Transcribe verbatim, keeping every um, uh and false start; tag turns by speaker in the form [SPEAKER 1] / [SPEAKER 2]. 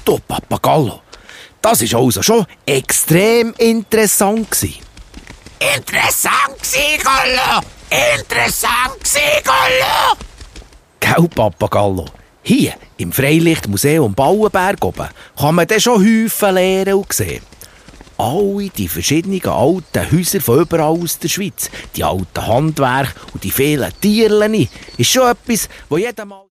[SPEAKER 1] du Papagallo, das war also schon extrem interessant gewesen.
[SPEAKER 2] Interessant gsi, Gollo! Interessant gsi, Gollo!
[SPEAKER 1] Gell, Papagallo? Hier im Freilichtmuseum Bauenberg oben kann man dann schon Häufen lernen und sehen. Alle die verschiedenen alten Häuser von überall aus der Schweiz, die alten Handwerke und die vielen Tierchen, ist schon etwas, wo jeder mal...